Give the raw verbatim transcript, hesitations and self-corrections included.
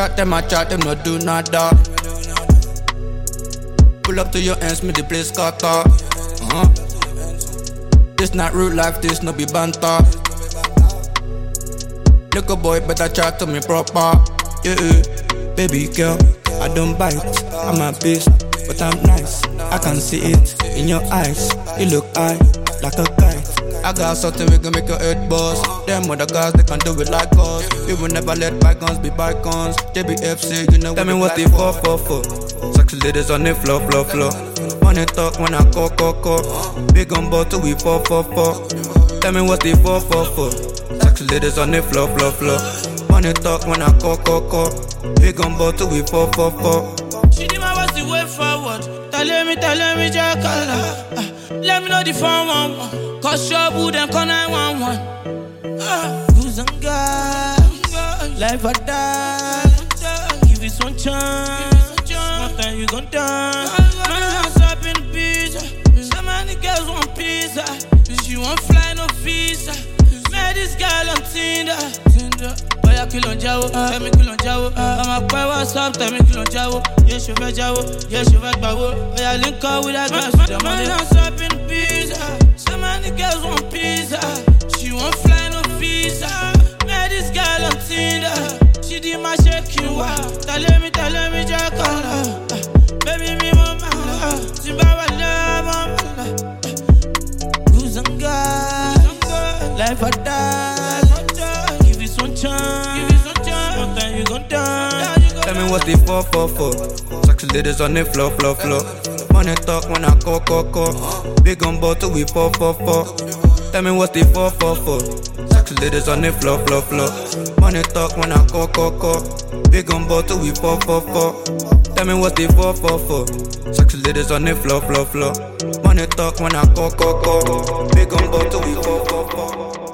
chat, them a chat, them no do nada. Pull up to your ends, me the place scatter. Uh-huh. This not real life, this no be banter. Little boy better chat to me proper. Yeah, baby girl, I don't bite, I'm a beast, but I'm nice. I can see it in your eyes, you look high like a kite. I got something we can make your head buzz. Them other guys, they can do it like us. We will never let bygones be bygones. J B F C, you know. Tell me what they for, for, for. Sexy ladies on the floor, floor, floor. Money talk when I call, call, call. Big on bottle, we four, four, four. Tell me what they for, for, for. Sexy ladies on the floor, floor, floor. Money talk when I call, call, call. Big on bottle, we four, four, four. She did my what's the way forward. Tell me, tell me, Jack. Uh, let me know the phone one one. Cause your boo then call nine one one. Who's on God? Life or die. Give it one chance. One time you gon' die. Man, hands up in pizza. So many girls want pizza. She won't fly no visa. Met this girl on Tinder. Oh yeah, kill on Jawo, tell me kill on Jawo. I'm a boy, what's up? Tell me kill on Jawo. Yeah, she fed Jawo, yeah, she fed Bawo. Oh yeah, link up with that girl, she the money. Man, hands up in pizza. So many girls want pizza. She won't fly no visa. Met this girl on Tinder. She did my shaking wow. Tell me, tell me, Jack. Baby, me mama. Zimbabwe love, mama. Who's on God? Life or die. Give it one chance. One time you gon' die. Tell me what they for, for, for. Sexy ladies on the floor, floor, floor. Money talk when I call, call, call. Big on bottle, we four, four, four. Tell me what they for, for, for. Sexy ladies on the floor, floor, floor. Money talk when I call, call, call. Big on bottle, we four, four, four. Tell me what they for, for, for. Sexy ladies on the floor, floor, floor. Money talk when I call, call, call. Big on bottle, we four, four, four.